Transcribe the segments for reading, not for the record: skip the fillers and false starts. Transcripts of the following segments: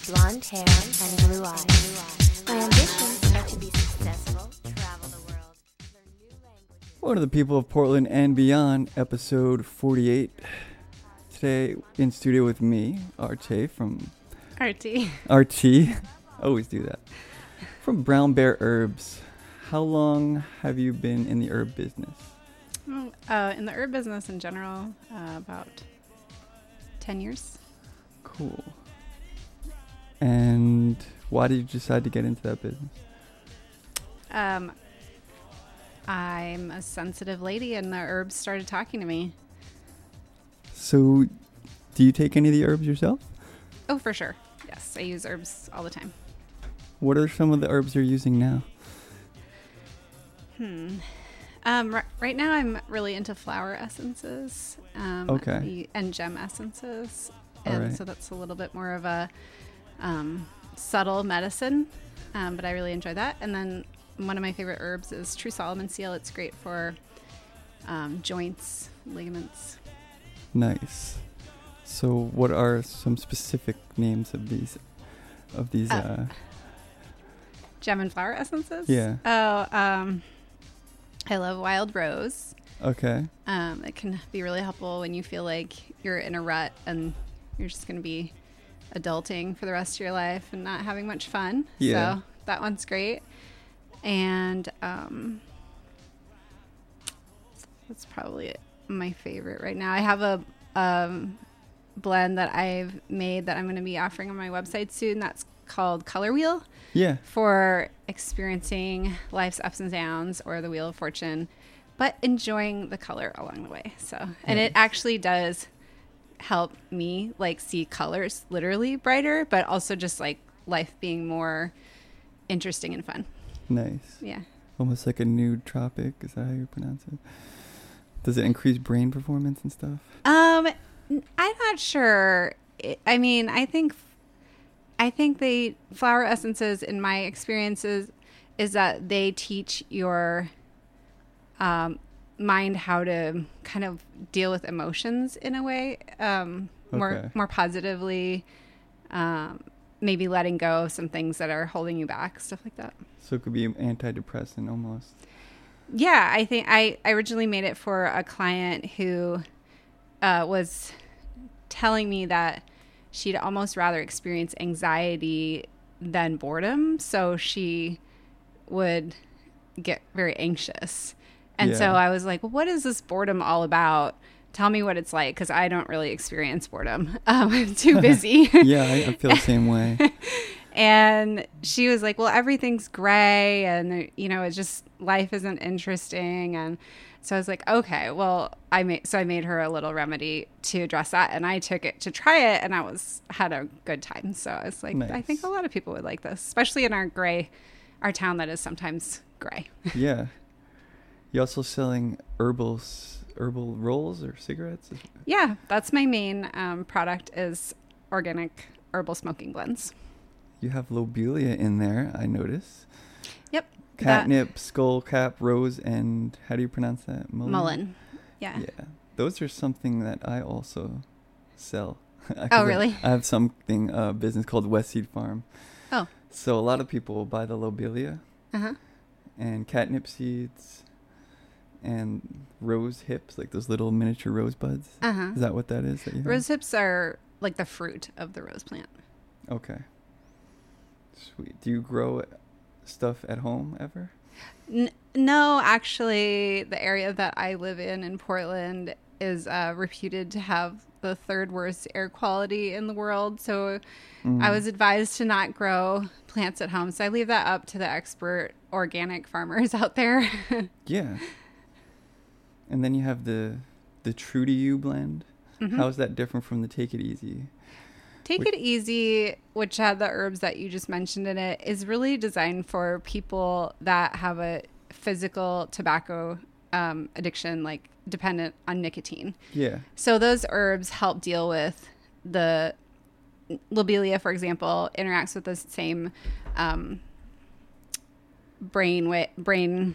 blonde hair, and blue eyes. My ambitions are to be successful, travel the world, learn new languages. What are the people of Portland and beyond, episode 48. Today in studio with me, RT from... RT. Always do that. From Brown Bear Herbs. How long have you been in the herb business? In the herb business in general, about 10 years. Cool. And why did you decide to get into that business? I'm a sensitive lady and the herbs started talking to me. So, do you take any of the herbs yourself? Oh, for sure. Yes, I use herbs all the time. What are some of the herbs you're using now? Right now I'm really into flower essences. Okay. And gem essences. All And right. so that's a little bit more of a subtle medicine, but I really enjoy that. And then one of my favorite herbs is True Solomon Seal. It's great for joints, ligaments. Nice. So, what are some specific names of these? Gem and flower essences? Yeah. I love Wild Rose. Okay. It can be really helpful when you feel like you're in a rut and you're just going to be adulting for the rest of your life and not having much fun. Yeah. So that one's great. And that's probably my favorite right now. I have a blend that I've made that I'm going to be offering on my website soon. That's called Color Wheel. Yeah. For experiencing life's ups and downs or the Wheel of Fortune, but enjoying the color along the way. So, and it actually does help me like see colors literally brighter, but also just like life being more interesting and fun. Nice. Yeah. Almost like a nude tropic. Is that how you pronounce it? Does it increase brain performance and stuff? I'm not sure. I think the flower essences, in my experiences, is that they teach your mind how to kind of deal with emotions in a way, more positively, maybe letting go of some things that are holding you back, stuff like that. So it could be antidepressant almost. Yeah, I think I originally made it for a client who was telling me that she'd almost rather experience anxiety than boredom. So she would get very anxious. And so I was like, well, what is this boredom all about? Tell me what it's like, because I don't really experience boredom. I'm too busy. Yeah, I feel the same way. And she was like, well, everything's gray and, it's just life isn't interesting. And so I was like, okay, well, I made her a little remedy to address that. And I took it to try it and had a good time. So I was like, nice. I think a lot of people would like this, especially in our town that is sometimes gray. Yeah. You also selling herbal rolls or cigarettes? Yeah, that's my main product is organic herbal smoking blends. You have lobelia in there, I notice. Yep. Catnip, skullcap, rose, and how do you pronounce that? Mullein. Yeah. Yeah. Those are something that I also sell. Oh, really? I have something, business called West Seed Farm. Oh. So a lot of people will buy the lobelia Uh-huh. and catnip seeds and rose hips, like those little miniature rose buds. Uh-huh. Is that what that is? That you have? Rose hips are like the fruit of the rose plant. Okay. Sweet. Do you grow stuff at home ever? No, actually, the area that I live in Portland, is reputed to have the third worst air quality in the world. So I was advised to not grow plants at home. So I leave that up to the expert organic farmers out there. Yeah. And then you have the True to You blend. Mm-hmm. How is that different from the Take It Easy? Take It Easy, which had the herbs that you just mentioned in it, is really designed for people that have a physical tobacco addiction, like dependent on nicotine. Yeah. So those herbs help deal with the lobelia, for example, interacts with the same brain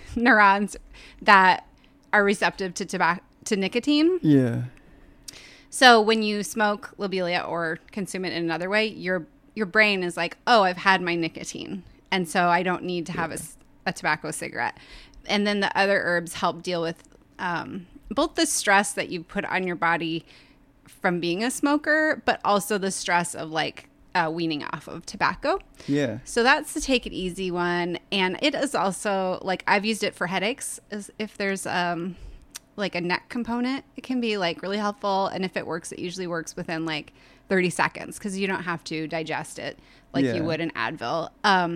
neurons that are receptive to nicotine. Yeah. So when you smoke lobelia or consume it in another way, your brain is like, oh, I've had my nicotine, and so I don't need to have a tobacco cigarette. And then the other herbs help deal with both the stress that you put on your body from being a smoker, but also the stress of like weaning off of tobacco. Yeah. So that's the take it easy one. And it is also like, I've used it for headaches. If there's like a neck component, it can be like really helpful. And if it works, it usually works within like 30 seconds because you don't have to digest it like you would an Advil.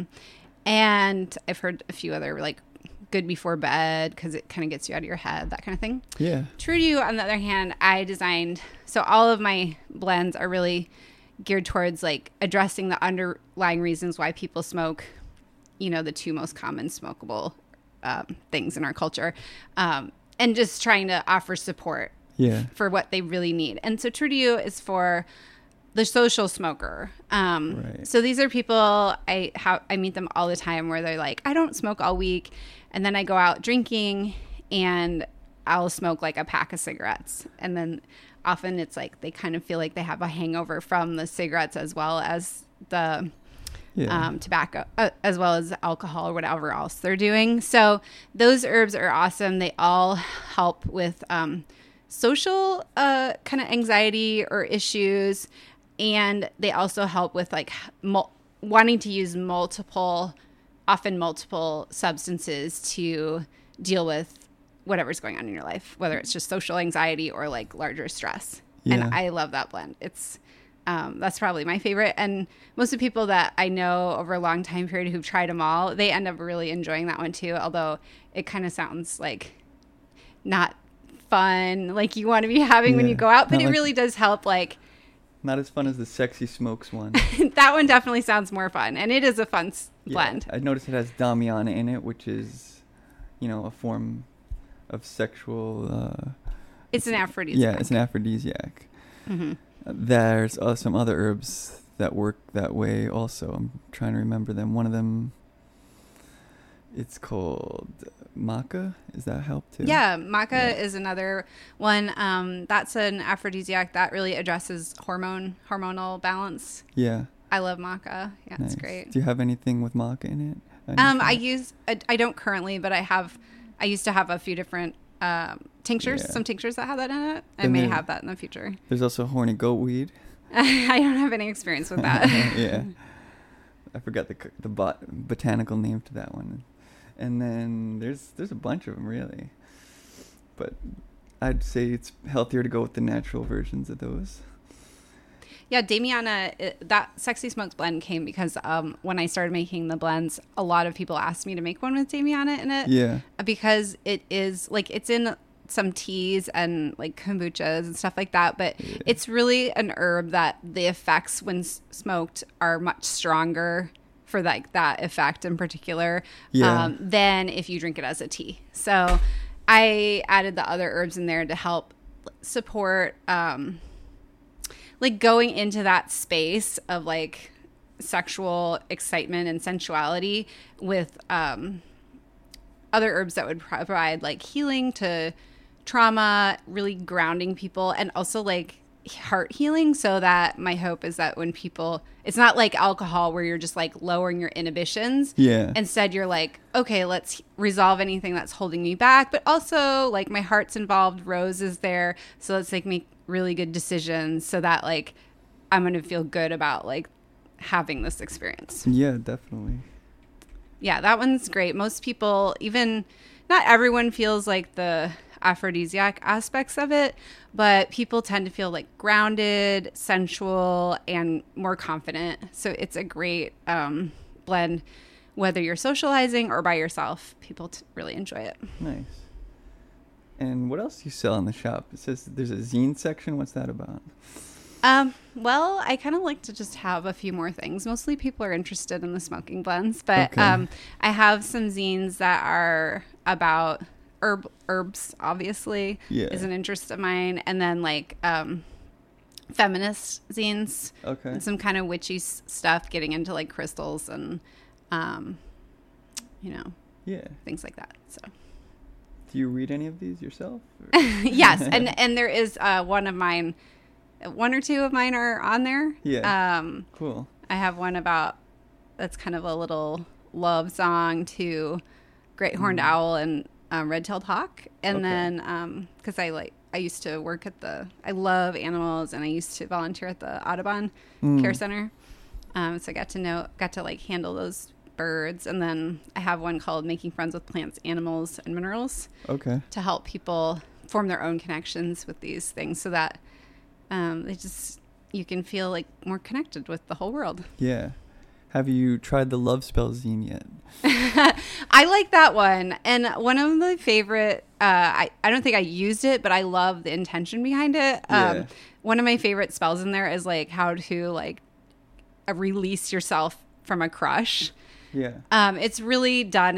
And I've heard a few other like good before bed because it kind of gets you out of your head, that kind of thing. Yeah. True to You, on the other hand, I designed, so all of my blends are really geared towards like addressing the underlying reasons why people smoke, you know, the two most common smokable things in our culture, and just trying to offer support for what they really need. And so True to You is for the social smoker. Right. So these are people, I meet them all the time where they're like, I don't smoke all week. And then I go out drinking and I'll smoke like a pack of cigarettes. And then often it's like they kind of feel like they have a hangover from the cigarettes as well as the tobacco, as well as alcohol or whatever else they're doing. So those herbs are awesome. They all help with social kind of anxiety or issues. And they also help with like wanting to use often multiple substances to deal with whatever's going on in your life, whether it's just social anxiety or like larger stress. Yeah. And I love that blend. It's that's probably my favorite. And most of the people that I know over a long time period who've tried them all, they end up really enjoying that one too. Although it kind of sounds like not fun, like you want to be having when you go out, but it really does help. Like, not as fun as the Sexy Smokes one. That one definitely sounds more fun, and it is a fun blend. I noticed it has Damiana in it, which is, you know, a form of sexual... it's an aphrodisiac. Yeah, it's an aphrodisiac. Mm-hmm. There's some other herbs that work that way also. I'm trying to remember them. One of them, it's called maca. Does that help too? Yeah, maca is another one. That's an aphrodisiac that really addresses hormonal balance. Yeah. I love maca. Yeah, nice. It's great. Do you have anything with maca in it? I don't currently, but I used to have a few different tinctures, some tinctures that have that in it. I may have that in the future. There's also horny goat weed. I don't have any experience with that. Yeah. I forgot the botanical name to that one. And then there's a bunch of them, really. But I'd say it's healthier to go with the natural versions of those. Yeah, Damiana, that Sexy Smokes blend came because when I started making the blends, a lot of people asked me to make one with Damiana in it. Yeah. Because it is, like, it's in some teas and, like, kombuchas and stuff like that. But it's really an herb that the effects when smoked are much stronger for like that effect in particular than if you drink it as a tea. So I added the other herbs in there to help support like going into that space of like sexual excitement and sensuality with other herbs that would provide like healing to trauma, really grounding people, and also like heart healing. So that my hope is that when people, it's not like alcohol where you're just like lowering your inhibitions. Yeah. Instead, you're like, okay, let's resolve anything that's holding me back. But also like my heart's involved, Rose is there. So let's like make really good decisions so that like I'm going to feel good about like having this experience. Yeah, definitely. Yeah, that one's great. Most people, even not everyone feels like the aphrodisiac aspects of it, but people tend to feel like grounded, sensual, and more confident. So it's a great blend, whether you're socializing or by yourself. People really enjoy it. Nice. And what else do you sell in the shop? It says there's a zine section. What's that about? Well, I kind of like to just have a few more things. Mostly people are interested in the smoking blends, but I have some zines that are about herbs, obviously, is an interest of mine. And then like feminist zines. Okay. And some kind of witchy stuff, getting into like crystals and, things like that. So. Do you read any of these yourself? Yes. And there is one of mine one or two of mine are on there. Yeah. Cool. I have one that's kind of a little love song to great horned owl and red-tailed hawk. And then because I used to work I love animals, and I used to volunteer at the Audubon Care Center. So I got to like handle those birds. And then I have one called Making Friends with Plants, Animals, and Minerals. Okay. To help people form their own connections with these things, so that you can feel like more connected with the whole world. Yeah. Have you tried the Love Spell zine yet? I like that one. And one of my favorite, I don't think I used it, but I love the intention behind it. Yeah. One of my favorite spells in there is like how to like release yourself from a crush. Yeah. It's really done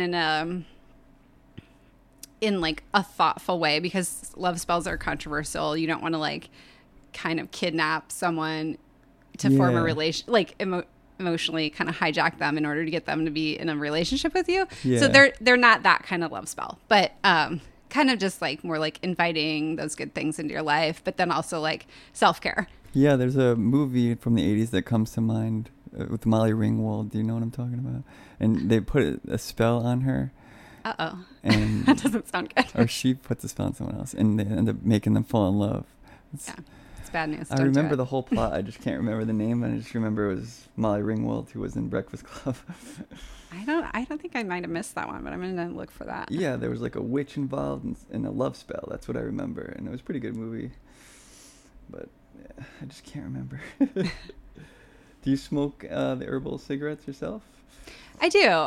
in like a thoughtful way, because love spells are controversial. You don't want to like kind of kidnap someone to form a relation, like emotionally kind of hijack them in order to get them to be in a relationship with you. Yeah. So they're not that kind of love spell, but kind of just like more like inviting those good things into your life, but then also like self-care. Yeah, there's a movie from the 80s that comes to mind with Molly Ringwald. Do you know what I'm talking about? And they put a spell on her. Uh-oh. And that doesn't sound good. Or she puts a spell on someone else, and they end up making them fall in love. Yeah, it's bad news. I remember the whole plot. I just can't remember the name, and I just remember it was Molly Ringwald who was in Breakfast Club. I don't think I might have missed that one, but I'm going to look for that. Yeah, there was like a witch involved in a love spell. That's what I remember, and it was a pretty good movie. But yeah, I just can't remember. Do you smoke the herbal cigarettes yourself? I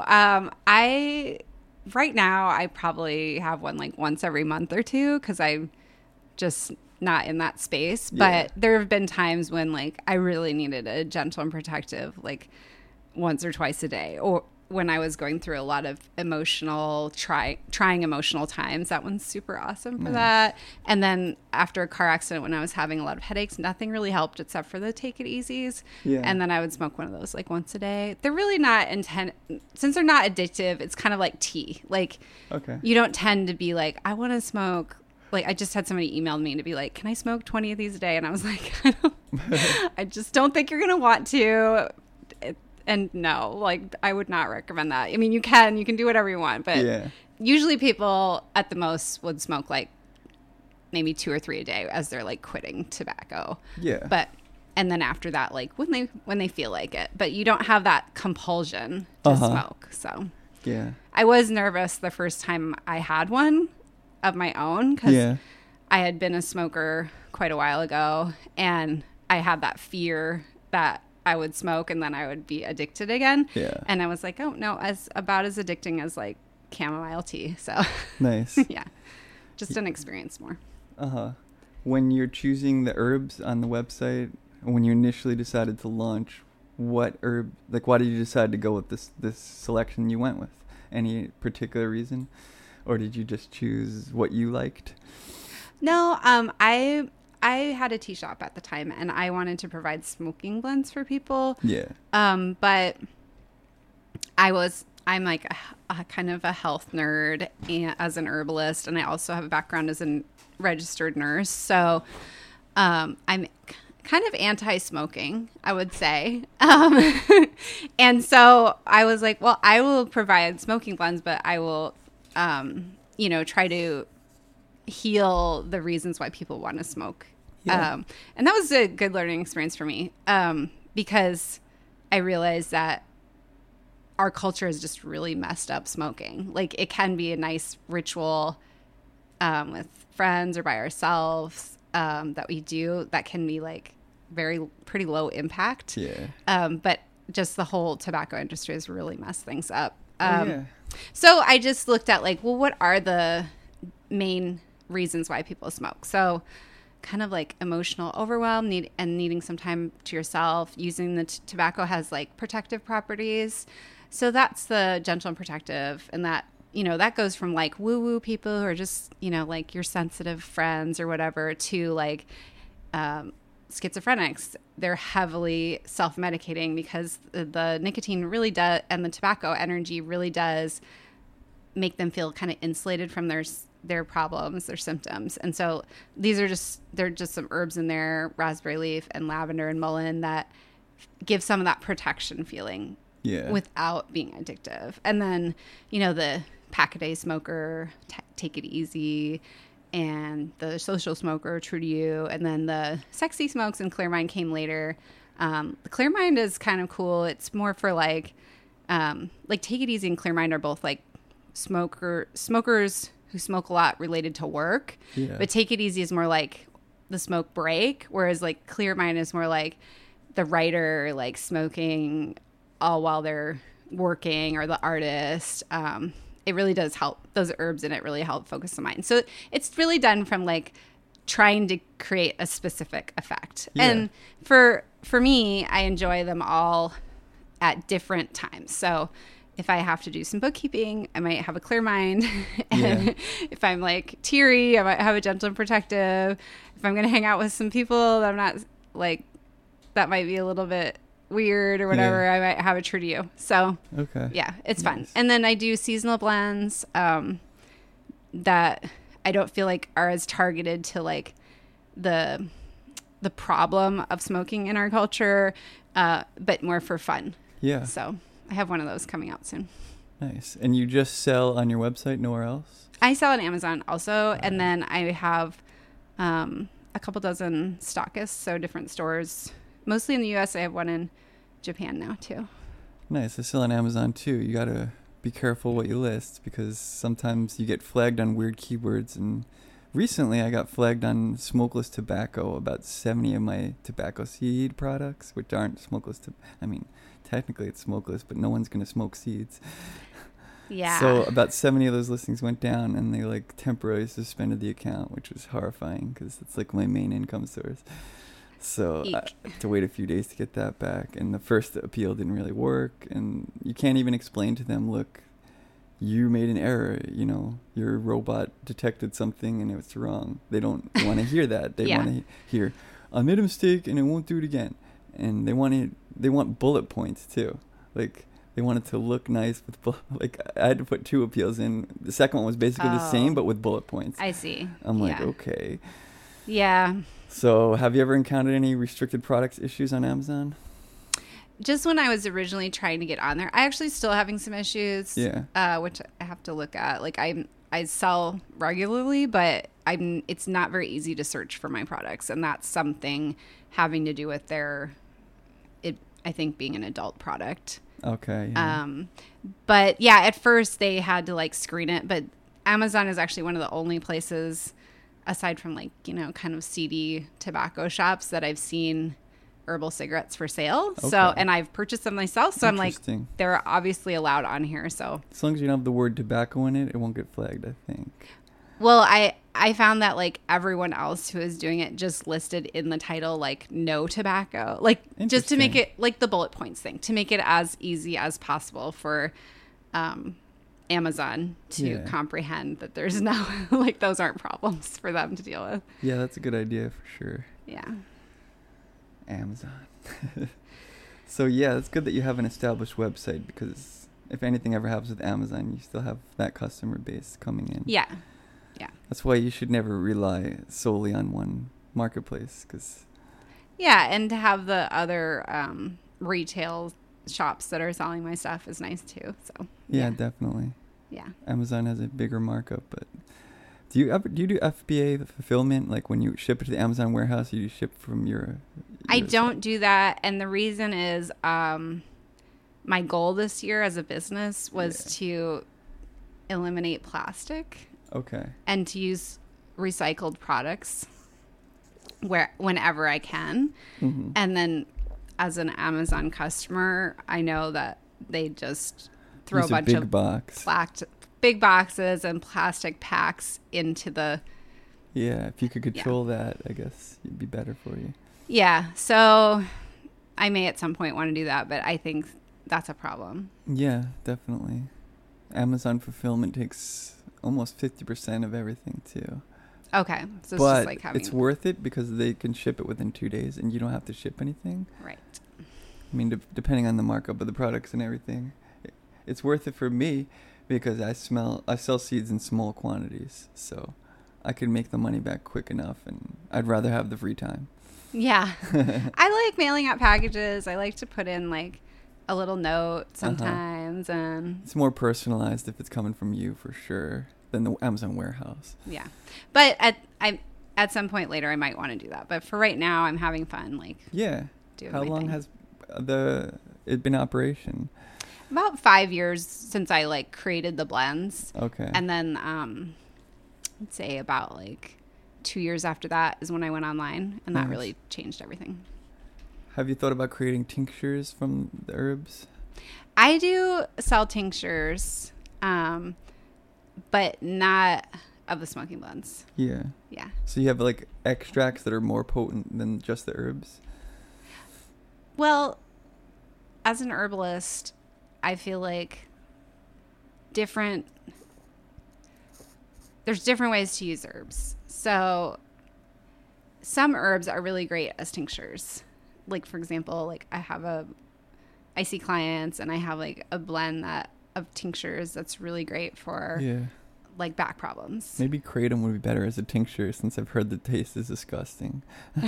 do. Right now, I probably have one like once every month or two, because I'm just not in that space. Yeah. But there have been times when like I really needed a gentle and protective, like once or twice a day, or when I was going through a lot of emotional, trying emotional times. That one's super awesome for that. And then after a car accident, when I was having a lot of headaches, nothing really helped except for the take it easies. Yeah. And then I would smoke one of those like once a day. They're really not since they're not addictive, it's kind of like tea. Like, you don't tend to be like, I want to smoke. Like, I just had somebody emailed me to be like, can I smoke 20 of these a day? And I was like, I just don't think you're going to want to. And no, like, I would not recommend that. I mean, you can do whatever you want, but usually people at the most would smoke like maybe 2 or 3 a day as they're like quitting tobacco. Yeah. And then after that, like when they feel like it, but you don't have that compulsion to smoke. So yeah, I was nervous the first time I had one of my own, because I had been a smoker quite a while ago, and I had that fear that I would smoke and then I would be addicted again. Yeah. And I was like, oh no, about as addicting as like chamomile tea. So nice. Yeah. Just an experience more. When you're choosing the herbs on the website, when you initially decided to launch, what herb, like why did you decide to go with this selection you went with? Any particular reason? Or did you just choose what you liked? No, I had a tea shop at the time, and I wanted to provide smoking blends for people. Yeah. But I'm like a kind of a health nerd as an herbalist, and I also have a background as a registered nurse. So I'm kind of anti-smoking, I would say. And so I was like, well, I will provide smoking blends, but I will, try to heal the reasons why people want to smoke. Yeah. And that was a good learning experience for me, because I realized that our culture is just really messed up smoking. Like, it can be a nice ritual with friends or by ourselves that we do that can be like pretty low impact. Yeah. But just the whole tobacco industry has really messed things up. So I just looked at like, well, what are the main reasons why people smoke? So kind of like emotional overwhelm, needing some time to yourself. Using the tobacco has like protective properties. So that's the gentle and protective. And that, that goes from like woo-woo people who are just, like your sensitive friends or whatever, to like schizophrenics. They're heavily self-medicating because the nicotine really does, and the tobacco energy really does make them feel kind of insulated from their their problems, their symptoms. And so they're just some herbs in there, raspberry leaf and lavender and mullein, that give some of that protection feeling without being addictive. And then, the pack-a-day smoker, take it easy, and the social smoker, true to you, and then the sexy smokes and Clear Mind came later. The Clear Mind is kind of cool. It's more for like Take It Easy and Clear Mind are both like smokers who smoke a lot related to work. Yeah. But Take It Easy is more like the smoke break, whereas like Clear Mind is more like the writer like smoking all while they're working, or the artist. It really does help. Those herbs in it really help focus the mind. So it's really done from like trying to create a specific effect. Yeah. And for me, I enjoy them all at different times. So if I have to do some bookkeeping, I might have a Clear Mind. And if I'm like teary, I might have a Gentle and Protective. If I'm going to hang out with some people that I'm not like, that might be a little bit weird or whatever, I might have a True to You. So it's fun. And then I do seasonal blends that I don't feel like are as targeted to like the problem of smoking in our culture, but more for fun. Yeah. So I have one of those coming out soon. Nice. And you just sell on your website, nowhere else? I sell on Amazon also. And then I have a couple dozen stockists, so different stores. Mostly in the U.S. I have one in Japan now, too. Nice. I sell on Amazon, too. You got to be careful what you list, because sometimes you get flagged on weird keywords. And recently I got flagged on smokeless tobacco, about 70 of my tobacco seed products, which aren't smokeless. Technically it's smokeless, but no one's going to smoke seeds. Yeah. So about 70 of those listings went down, and they like temporarily suspended the account, which was horrifying because it's like my main income source. So I had to wait a few days to get that back. And the first appeal didn't really work. And you can't even explain to them, look, you made an error. Your robot detected something and it's wrong. They don't want to hear that. They want to hear, I made a mistake and it won't do it again. And they want bullet points too. Like they want it to look nice with like I had to put 2 appeals in. The second one was basically the same, but with bullet points. I see. I'm like, okay. Yeah. So have you ever encountered any restricted products issues on Amazon? Just when I was originally trying to get on there. I actually still having some issues, which I have to look at. Like I sell regularly, but it's not very easy to search for my products. And that's something having to do with I think being an adult product. Okay. Yeah. But yeah, at first they had to like screen it, but Amazon is actually one of the only places, aside from like, kind of seedy tobacco shops, that I've seen herbal cigarettes for sale. Okay. So, and I've purchased them myself. So I'm like, they're obviously allowed on here. So as long as you don't have the word tobacco in it, it won't get flagged, I think. Well, I found that like everyone else who is doing it just listed in the title, like no tobacco, like just to make it like the bullet points thing, to make it as easy as possible for, Amazon to comprehend that there's no, like those aren't problems for them to deal with. Yeah, that's a good idea for sure. Yeah. Amazon. So yeah, it's good that you have an established website, because if anything ever happens with Amazon, you still have that customer base coming in. Yeah. Yeah. That's why you should never rely solely on one marketplace, because... Yeah, and to have the other retail shops that are selling my stuff is nice too. So yeah, definitely. Yeah. Amazon has a bigger markup, but do you do FBA, the fulfillment, like when you ship it to the Amazon warehouse, you ship from your I don't do that, and the reason is my goal this year as a business was to eliminate plastic. Okay. And to use recycled products whenever I can. Mm-hmm. And then as an Amazon customer, I know that they just throw a bunch of big boxes and plastic packs into the... Yeah, if you could control that, I guess it'd be better for you. Yeah, so I may at some point want to do that, but I think that's a problem. Yeah, definitely. Amazon fulfillment takes almost 50% of everything too. Okay, so but just like having... it's worth it because they can ship it within 2 days and you don't have to ship anything. Right. I mean, depending on the markup of the products and everything, it's worth it for me because I sell seeds in small quantities, so I could make the money back quick enough, and I'd rather have the free time. Yeah. I like mailing out packages. I like to put in like a little note sometimes. And it's more personalized if it's coming from you for sure than the Amazon warehouse. Yeah. But at some point later, I might want to do that. But for right now, I'm having fun. Like, yeah. How long has it been in operation? About 5 years since I like created the blends. Okay. And then I'd say about like 2 years after that is when I went online, and that really changed everything. Have you thought about creating tinctures from the herbs? I do sell tinctures, but not of the smoking blends. Yeah. Yeah. So you have like extracts that are more potent than just the herbs? Well, as an herbalist, I feel like there's different ways to use herbs. So some herbs are really great as tinctures. Like, for example, like I see clients and I have like a blend of tinctures that's really great for like back problems. Maybe kratom would be better as a tincture, since I've heard the taste is disgusting.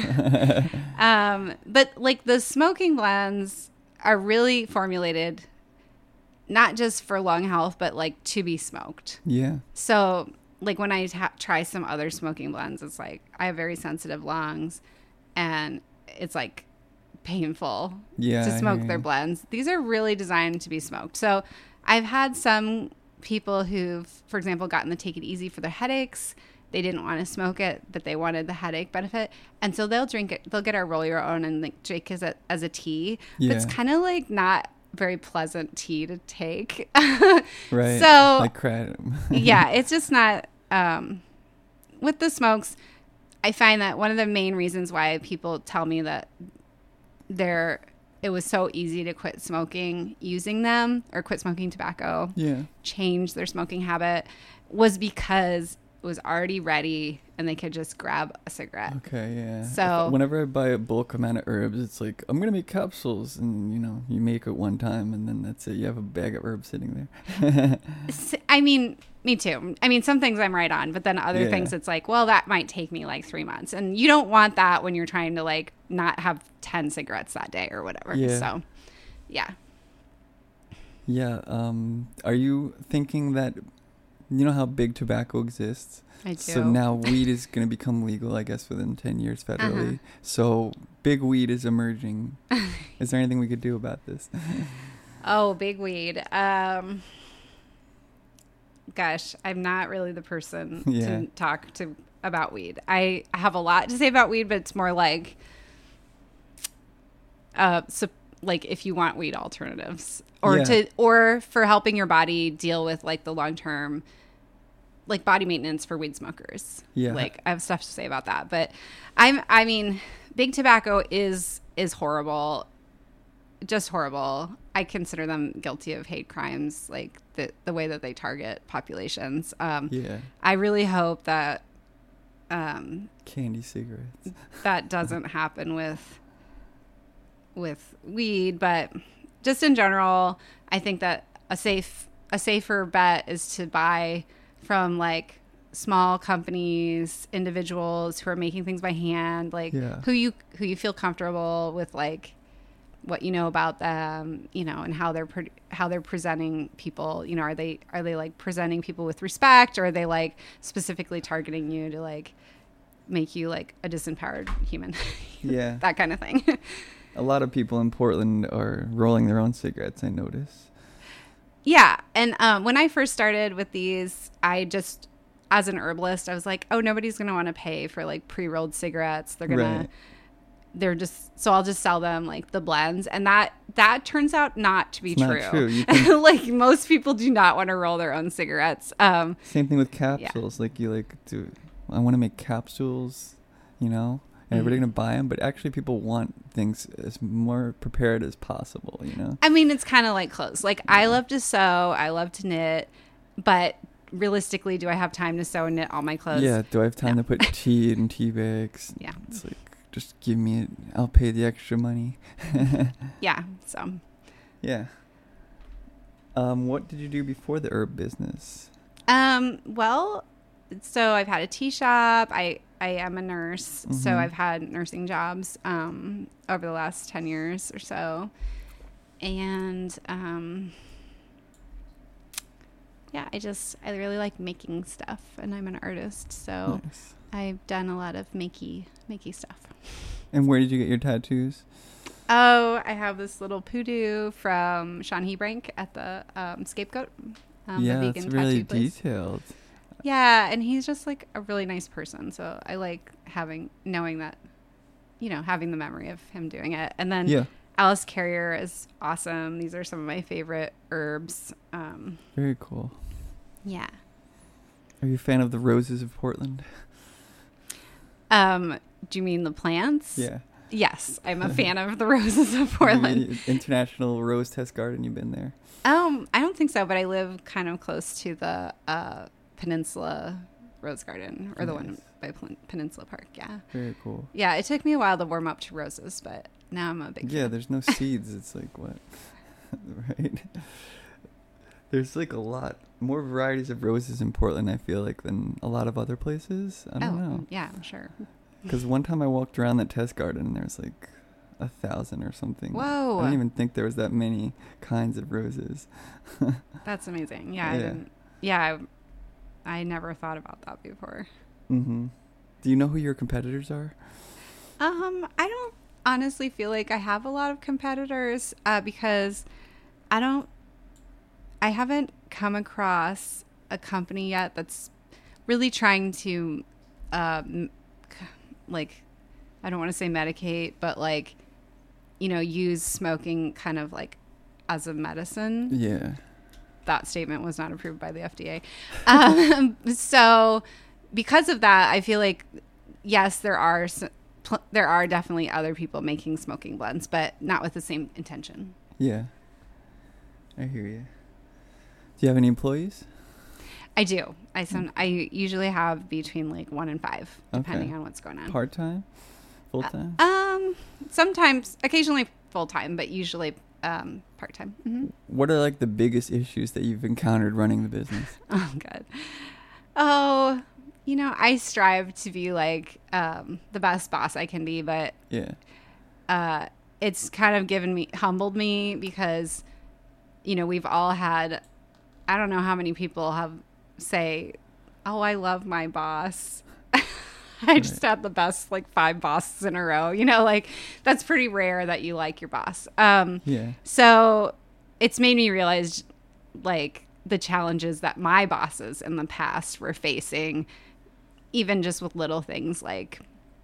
But like the smoking blends are really formulated not just for lung health, but like to be smoked. Yeah. So like when I try some other smoking blends, it's like I have very sensitive lungs, and it's like painful to smoke their blends. These are really designed to be smoked. So I've had some people who've, for example, gotten the Take It Easy for their headaches. They didn't want to smoke it, but they wanted the headache benefit. And so they'll drink it. They'll get our Roll Your Own and like drink as a tea. Yeah. But it's kind of like not very pleasant tea to take. Right. So like kratom. Yeah, it's just not, with the smokes, I find that one of the main reasons why people tell me that it was so easy to quit smoking using them, or quit smoking tobacco, change their smoking habit, was because it was already ready and they could just grab a cigarette. Okay, yeah. So whenever I buy a bulk amount of herbs, it's like, I'm going to make capsules, and you make it one time and then that's it. You have a bag of herbs sitting there. I mean, me too. I mean, some things I'm right on, but then other things it's like, well, that might take me like 3 months. And you don't want that when you're trying to like not have 10 cigarettes that day or whatever. Yeah. So, yeah. Yeah. Are you thinking that, how big tobacco exists? I do. So now weed is going to become legal, I guess, within 10 years federally. So big weed is emerging. Is there anything we could do about this? Oh, big weed. Gosh, I'm not really the person to talk to about weed. I have a lot to say about weed, but it's more like, like if you want weed alternatives, or for helping your body deal with like the long-term, like body maintenance for weed smokers. Yeah. Like I have stuff to say about that, but I mean, big tobacco is horrible. Just horrible. I consider them guilty of hate crimes, like the way that they target populations. I really hope that candy cigarettes that doesn't happen with weed, but just in general, I think that a safer bet is to buy from like small companies, individuals who are making things by hand, like who you feel comfortable with, like what you know about them, and how they're presenting people. Are they like presenting people with respect, or are they like specifically targeting you to like make you like a disempowered human? Yeah. That kind of thing. A lot of people in Portland are rolling their own cigarettes, I notice. Yeah. And when I first started with these, I just, as an herbalist, I was like, oh, nobody's going to want to pay for like pre-rolled cigarettes. So I'll just sell them like the blends. And that turns out not to be true. Not true. Like most people do not want to roll their own cigarettes. Same thing with capsules. Like I want to make capsules, and everybody's going to buy them. But actually people want things as more prepared as possible, I mean, it's kind of like clothes. Like I love to sew. I love to knit. But realistically, do I have time to sew and knit all my clothes? Yeah. Do I have time to put tea in tea bags? Yeah. It's like, just give me it. I'll pay the extra money. Yeah. So. Yeah. What did you do before the herb business? Well, so I've had a tea shop. I am a nurse, so I've had nursing jobs over the last 10 years or so. And yeah, I really like making stuff, and I'm an artist, so nice. I've done a lot of makey stuff. And where did you get your tattoos? Oh, I have this little poodoo from Sean Hebrank at the Scapegoat. Yeah, the vegan it's really detailed. Yeah, and he's just like a really nice person, so I like knowing that, having the memory of him doing it. And then Alice Carrier is awesome. These are some of my favorite herbs. Very cool. Yeah. Are you a fan of the roses of Portland? Do you mean the plants? Yeah. Yes, I'm a fan of the roses of Portland. International Rose Test Garden, you've been there? I don't think so, but I live kind of close to the Peninsula Rose Garden, or the one by Peninsula Park. Yeah. Very cool. Yeah, it took me a while to warm up to roses, but now I'm a big fan. There's no seeds. It's like what? Right? There's like a lot more varieties of roses in Portland, I feel like, than a lot of other places. I don't know. Yeah, I'm sure. Because one time I walked around that test garden and there was like 1,000 or something. Whoa. I don't even think there was that many kinds of roses. That's amazing. Yeah. I never thought about that before. Mm-hmm. Do you know who your competitors are? I don't honestly feel like I have a lot of competitors because I haven't come across a company yet that's really trying to, like, I don't want to say medicate, but like, use smoking kind of like as a medicine. Yeah. That statement was not approved by the FDA. So because of that, I feel like, yes, there are definitely other people making smoking blends, but not with the same intention. Yeah. I hear you. Do you have any employees? I do. I usually have between like 1 and 5, depending on what's going on. Part-time? Full-time? Sometimes, occasionally full-time, but usually part-time. Mm-hmm. What are like the biggest issues that you've encountered running the business? Oh, God. Oh, I strive to be like the best boss I can be, but it's kind of humbled me because, we've all had, I don't know how many people have say, oh, I love my boss. I just had the best, like 5 bosses in a row, like that's pretty rare that you like your boss. So it's made me realize like the challenges that my bosses in the past were facing, even just with little things like,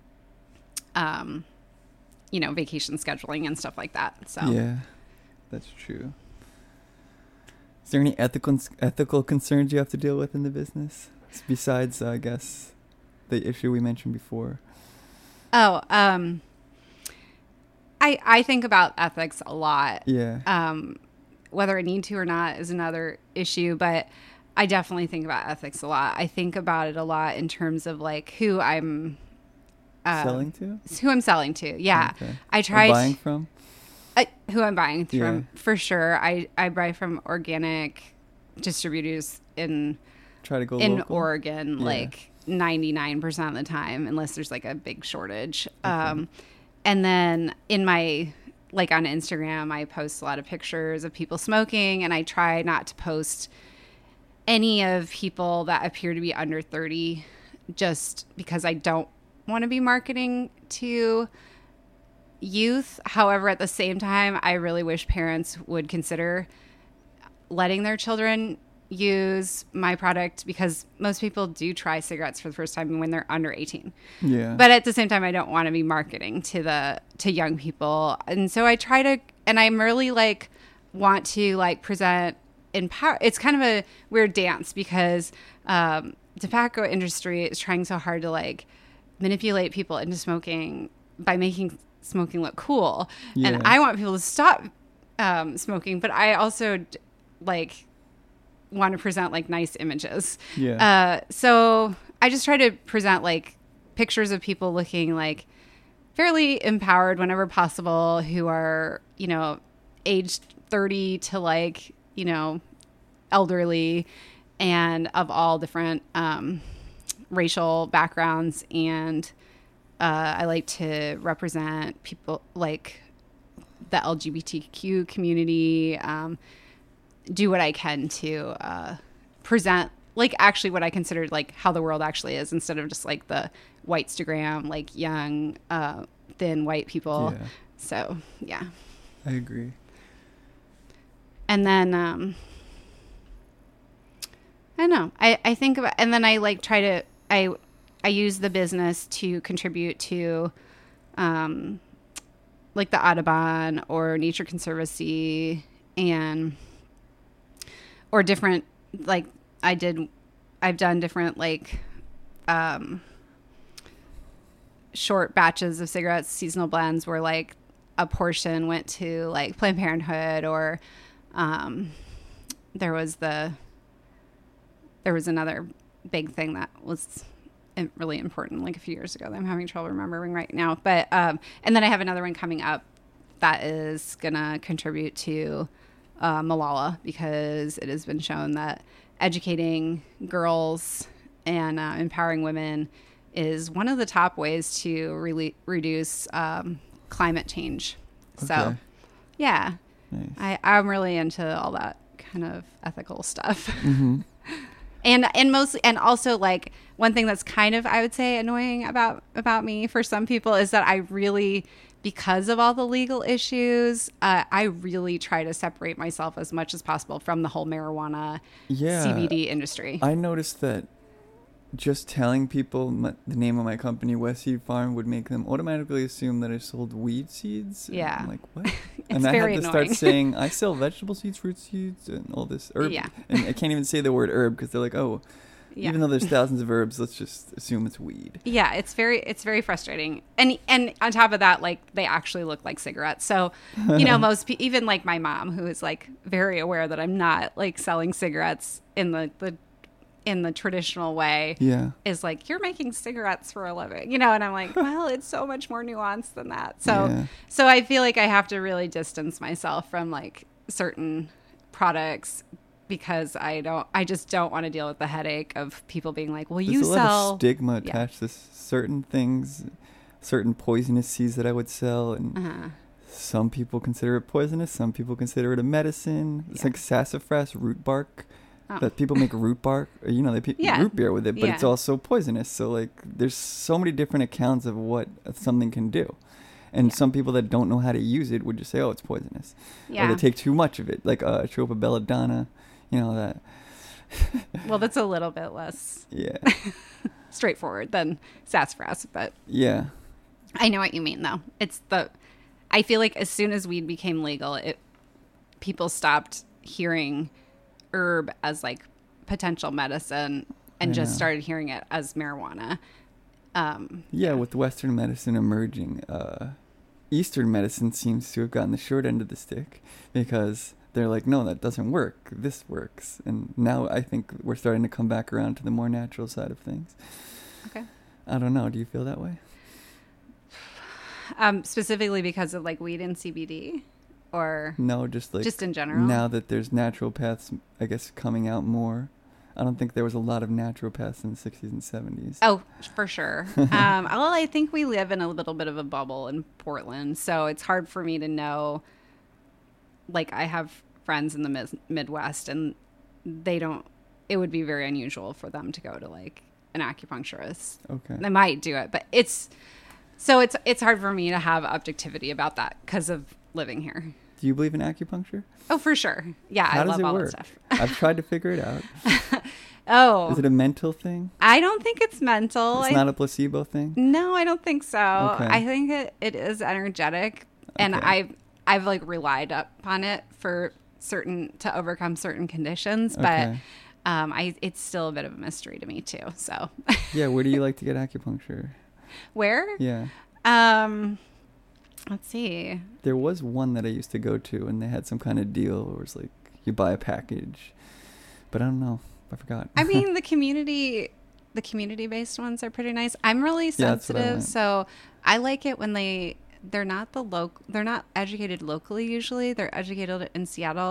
vacation scheduling and stuff like that. So yeah, that's true. Is there any ethical concerns you have to deal with in the business besides, I guess, the issue we mentioned before? Oh, I think about ethics a lot. Yeah. Whether I need to or not is another issue, but I definitely think about ethics a lot. I think about it a lot in terms of like who I'm selling to. Who I'm selling to. Yeah. Okay. I try buying from. Who I'm buying from, for sure. I buy from organic distributors in local. Oregon, like 99% of the time, unless there's like a big shortage. Okay. And then in my, like on Instagram, I post a lot of pictures of people smoking, and I try not to post any of people that appear to be under 30, just because I don't want to be marketing to youth. However, at the same time, I really wish parents would consider letting their children use my product, because most people do try cigarettes for the first time when they're under 18. Yeah. But at the same time, I don't want to be marketing to young people. And so I try to, and I'm really like want to like present empower. It's kind of a weird dance because tobacco industry is trying so hard to like manipulate people into smoking by making smoking look cool. Yeah. And I want people to stop smoking, but I also like want to present like nice images. Yeah. So I just try to present like pictures of people looking like fairly empowered whenever possible, who are, aged 30 to like elderly and of all different racial backgrounds. And I like to represent people like the LGBTQ community, do what I can to present like actually what I considered like how the world actually is, instead of just like the whitestagram, like young, thin white people. Yeah. So, yeah. I agree. And then, I don't know. I think about, and then I like try to, I use the business to contribute to, like the Audubon or Nature Conservancy or different, like I've done different like, short batches of cigarettes, seasonal blends, where like a portion went to like Planned Parenthood, or there was another big thing that was really important like a few years ago that I'm having trouble remembering right now. But and then I have another one coming up that is gonna contribute to Malala, because it has been shown that educating girls and empowering women is one of the top ways to really reduce climate change. Okay. So, yeah, nice. I'm really into all that kind of ethical stuff. Mm-hmm. and also like one thing that's kind of, I would say, annoying about me for some people is that I really, because of all the legal issues, I really try to separate myself as much as possible from the whole marijuana CBD industry. I noticed that just telling people the name of my company, West Seed Farm, would make them automatically assume that I sold weed seeds. Yeah. I'm like, what? And I had to start saying, I sell vegetable seeds, fruit seeds, and all this herb. Yeah. And I can't even say the word herb because they're like, oh, even though there's thousands of herbs, let's just assume it's weed. Yeah, it's very frustrating. And on top of that, like, they actually look like cigarettes. So, most even like my mom, who is like very aware that I'm not like selling cigarettes in the traditional way, is like, you're making cigarettes for a living, and I'm like, well, it's so much more nuanced than that. So I feel like I have to really distance myself from like certain products, because I just don't want to deal with the headache of people being like, well, there's a lot of stigma attached to certain things, certain poisonous seeds that I would sell, and some people consider it poisonous, some people consider it a medicine. It's like sassafras root bark. That people make root bark, they root beer with it, but it's also poisonous. So like, there's so many different accounts of what something can do, and some people that don't know how to use it would just say, "Oh, it's poisonous," or they take too much of it, like Tropa belladonna, that. Well, that's a little bit less straightforward than sassafras, but I know what you mean though. I feel like as soon as weed became legal, people stopped hearing herb as like potential medicine and just started hearing it as marijuana. With Western medicine emerging, Eastern medicine seems to have gotten the short end of the stick, because they're like, no, that doesn't work, this works. And now I think we're starting to come back around to the more natural side of things. Okay. I don't know, do you feel that way? Specifically because of like weed and CBD? Or no, just in general. Now that there's naturopaths, I guess, coming out more. I don't think there was a lot of naturopaths in the 60s and 70s. Oh, for sure. Well, I think we live in a little bit of a bubble in Portland, so it's hard for me to know. Like, I have friends in the Midwest, and they don't. It would be very unusual for them to go to like an acupuncturist. Okay, they might do it, but it's hard for me to have objectivity about that because of living here. Do you believe in acupuncture? Oh, for sure. Yeah, I love all that stuff. I've tried to figure it out. Oh. Is it a mental thing? I don't think it's mental. It's not a placebo thing? No, I don't think so. Okay. I think it is energetic. Okay. And I've like relied upon it to overcome certain conditions, but it's still a bit of a mystery to me too. So yeah, where do you like to get acupuncture? Where? Yeah. Let's see. There was one that I used to go to, and they had some kind of deal where it's like you buy a package, but I don't know. I forgot. I mean, the community-based ones are pretty nice. I'm really sensitive, so I like it when they're not educated locally. Usually, they're educated in Seattle,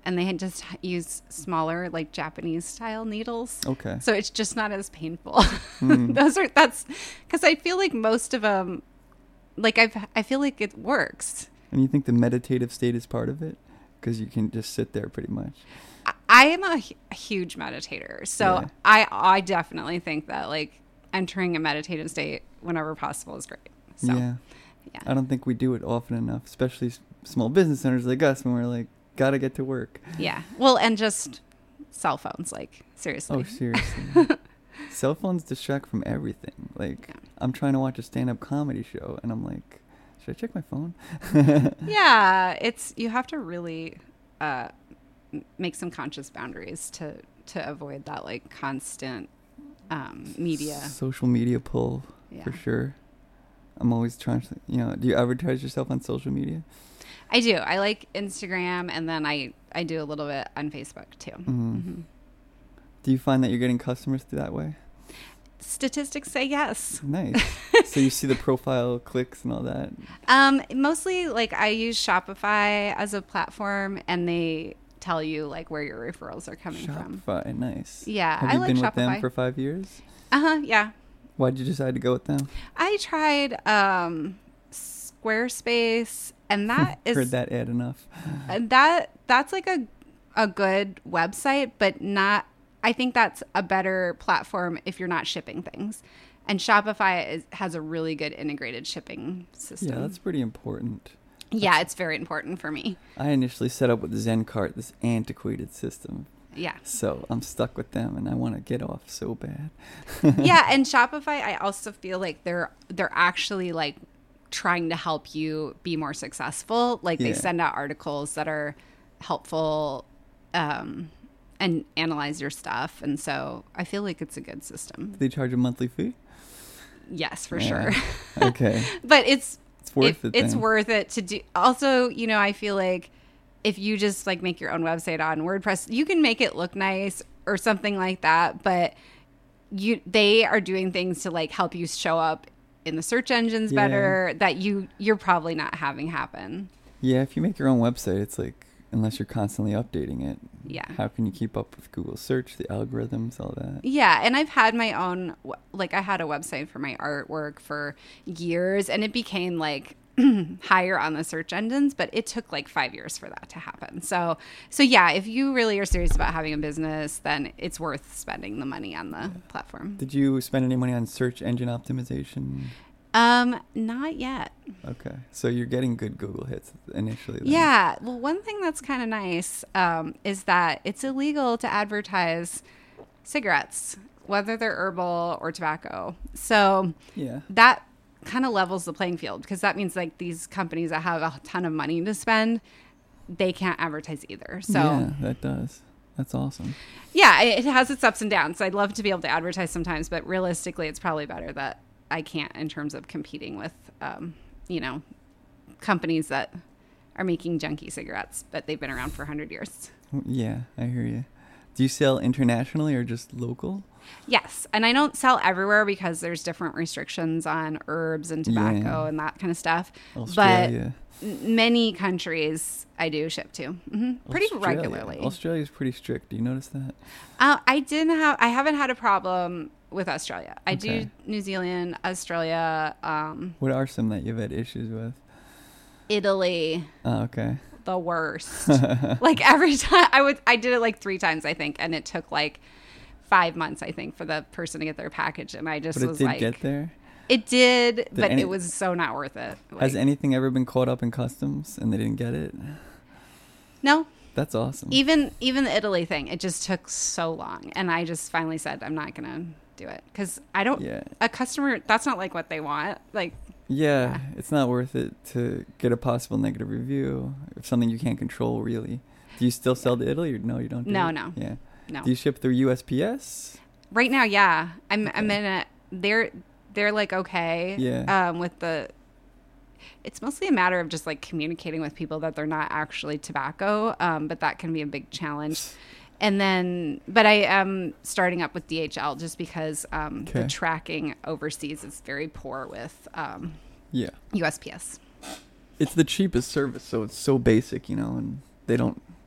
and they had just use smaller, like Japanese style needles. Okay. So it's just not as painful. That's because I feel like most of them, like I feel like it works. And you think the meditative state is part of it? Because you can just sit there pretty much. I am a huge meditator. So yeah. I definitely think that like entering a meditative state whenever possible is great. So, yeah. I don't think we do it often enough, especially small business owners like us when we're like, gotta get to work. Yeah. Well, and just cell phones, like, seriously. Oh, seriously. Cell phones distract from everything. Like, yeah. I'm trying to watch a stand-up comedy show, and I'm like, should I check my phone? Yeah. You have to really make some conscious boundaries to avoid that, like, constant media. Social media pull, for sure. I'm always trying to, do you advertise yourself on social media? I do. I like Instagram, and then I do a little bit on Facebook too. Mm-hmm. Mm-hmm. Do you find that you're getting customers through that way? Statistics say yes. Nice. So you see the profile clicks and all that? Mostly, like, I use Shopify as a platform, and they tell you, like, where your referrals are coming from. Shopify, nice. Yeah, Have you like been Shopify. With them for 5 years? Yeah. Why did you decide to go with them? I tried Squarespace, and that is... Heard that ad enough. That's like a good website, but not... I think that's a better platform if you're not shipping things. And Shopify has a really good integrated shipping system. Yeah, that's pretty important. Yeah, it's very important for me. I initially set up with Zencart, this antiquated system. Yeah. So I'm stuck with them, and I want to get off so bad. Yeah, and Shopify, I also feel like they're actually like trying to help you be more successful. Like they send out articles that are helpful and analyze your stuff, and so I feel like it's a good system. Do they charge a monthly fee? Yes, for sure. Okay. But it's worth it. It's worth it to do. Also, I feel like if you just like make your own website on WordPress, you can make it look nice or something like that, but they are doing things to like help you show up in the search engines better that you're probably not having happen. Yeah, if you make your own website, it's like, unless you're constantly updating it, how can you keep up with Google search, the algorithms, all that? Yeah, and I've had my own, like I had a website for my artwork for years, and it became like higher on the search engines, but it took like 5 years for that to happen. So yeah, if you really are serious about having a business, then it's worth spending the money on the platform. Did you spend any money on search engine optimization? Not yet. Okay. So you're getting good Google hits initially then. Yeah. Well, one thing that's kind of nice is that it's illegal to advertise cigarettes, whether they're herbal or tobacco. So that kind of levels the playing field, because that means like these companies that have a ton of money to spend, they can't advertise either. So yeah, that does. That's awesome. Yeah, it has its ups and downs. I'd love to be able to advertise sometimes, but realistically, it's probably better that I can't in terms of competing with, companies that are making junky cigarettes, but they've been around for 100 years. Yeah, I hear you. Do you sell internationally or just local? Yes. And I don't sell everywhere because there's different restrictions on herbs and tobacco and that kind of stuff. Australia. But many countries I do ship to pretty regularly. Australia's pretty strict. Do you notice that? I haven't had a problem with Australia. I do New Zealand, Australia. What are some that you've had issues with? Italy. Oh, okay. The worst. Like every time I did it like 3 times, I think, and it took like 5 months, I think, for the person to get their package, and I just was like, get there? It did, but it was so not worth it. Like, has anything ever been caught up in customs and they didn't get it? No. That's awesome. Even the Italy thing, it just took so long, and I just finally said I'm not gonna do it because I don't. Yeah. A customer, that's not like what they want. Like. Yeah, it's not worth it to get a possible negative review of something you can't control, really. Do you still sell to Italy, or no, you don't? No. Yeah. No. Do you ship through USPS? Right now, yeah. I'm in a. They're like okay. Yeah. It's mostly a matter of just like communicating with people that they're not actually tobacco, but that can be a big challenge. And then, but I am starting up with DHL just because the tracking overseas is very poor with USPS. It's the cheapest service, so it's so basic, and they don't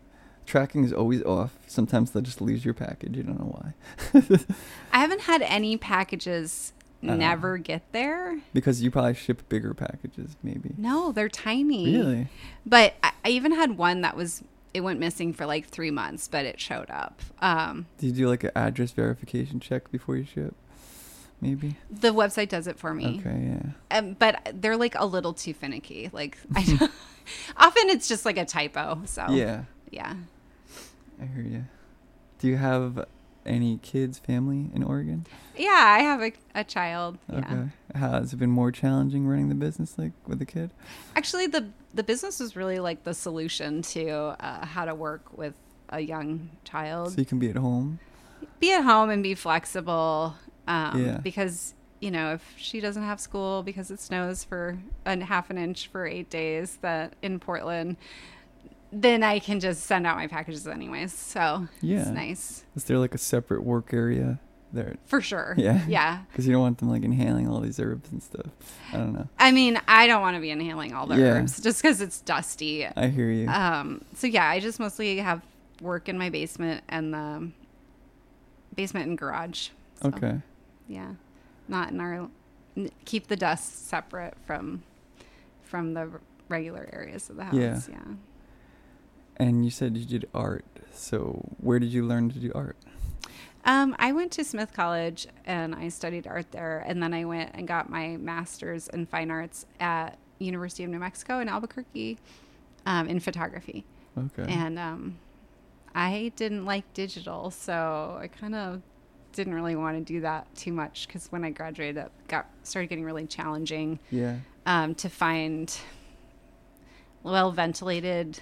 tracking is always off. Sometimes they'll just lose your package. You don't know why. I haven't had any packages never get there. Because you probably ship bigger packages, maybe. No, they're tiny. Really? But I even had one that it went missing for like 3 months, but it showed up. Do you do like an address verification check before you ship? Maybe the website does it for me. Okay, yeah. But they're like a little too finicky. Like often it's just like a typo. So yeah. I hear you. Do you have any kids, family in Oregon? Yeah, I have a child. Okay. Yeah. Has it been more challenging running the business like with a kid? Actually, the business was really like the solution to how to work with a young child. So you can be at home. Be at home and be flexible. Yeah. Because, if she doesn't have school because it snows for a half an inch for 8 days in Portland, then I can just send out my packages anyways. So it's nice. Is there like a separate work area there? For sure. Yeah. Yeah. Because you don't want them like inhaling all these herbs and stuff. I don't know. I mean, I don't want to be inhaling all the herbs just because it's dusty. I hear you. So yeah, I just mostly have work in my basement and the basement and garage. So. Okay. Yeah, not in our keep the dust separate from the regular areas of the house. Yeah. And you said you did art. So where did you learn to do art? I went to Smith College and I studied art there, and then I went and got my master's in fine arts at University of New Mexico in Albuquerque in photography. Okay. And I didn't like digital, so I kind of didn't really want to do that too much because when I graduated, it started getting really challenging. Yeah. To find well ventilated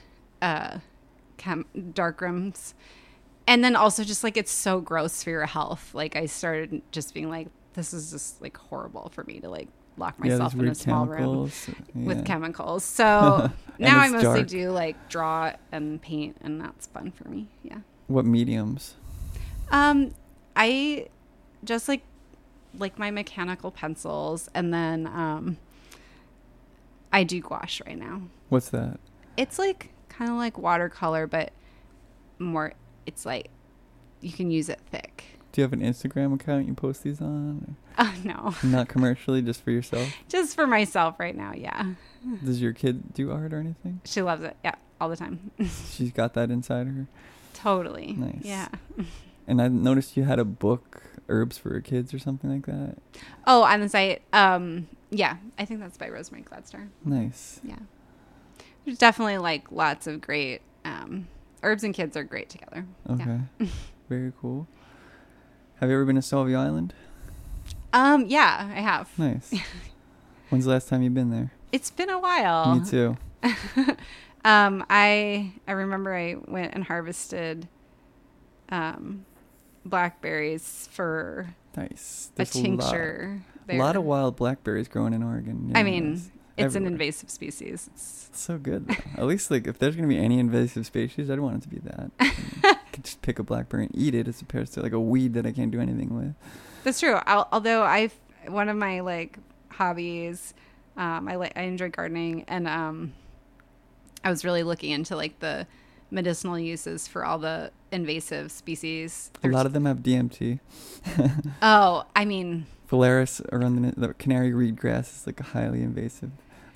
dark rooms, and then also just like it's so gross for your health. Like I started just being like, this is just like horrible for me to like lock myself in a small room with chemicals. So now I mostly do like draw and paint, and that's fun for me. Yeah. What mediums? I just like my mechanical pencils, and then I do gouache right now. What's that? It's like kind of like watercolor, but more. It's like you can use it thick. Do you have an Instagram account you post these on? No. Not commercially, just for yourself? Just for myself right now, yeah. Does your kid do art or anything? She loves it, yeah, all the time. She's got that inside her? Totally. Nice. Yeah. And I noticed you had a book, Herbs for Kids or something like that. Oh, on the site. Yeah, I think that's by Rosemary Gladstar. Nice. Yeah. There's definitely like lots of great, herbs and kids are great together. Okay. Yeah. Very cool. Have you ever been to Salvia Island? Yeah, I have. Nice. When's the last time you've been there? It's been a while. Me too. I remember I went and harvested blackberries for nice. a tincture. A lot of wild blackberries growing in Oregon. I mean, it's an invasive species. It's so good, though. At least, like, if there's going to be any invasive species, I'd want it to be that. I could just pick a blackberry and eat it as opposed to, like, a weed that I can't do anything with. That's true. Although one of my, like, hobbies, I enjoy gardening, and I was really looking into, like, the medicinal uses for all the invasive species. A lot of them have DMT. Oh, I mean... Phalaris around the canary reed grass is like a highly invasive.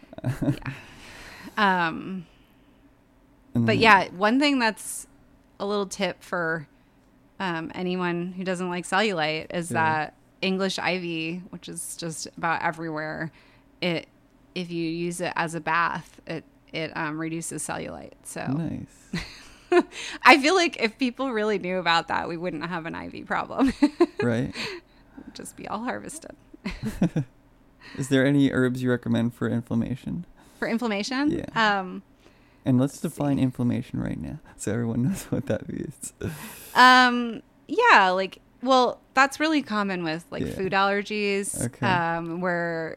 Yeah. But yeah, one thing that's a little tip for anyone who doesn't like cellulite is that English ivy, which is just about everywhere, if you use it as a bath, it reduces cellulite. So nice. I feel like if people really knew about that, we wouldn't have an ivy problem. Right. Just be all harvested. Is there any herbs you recommend for inflammation? For inflammation? Yeah. And let's define inflammation right now so everyone knows what that means. Yeah, that's really common with food allergies. Okay. Where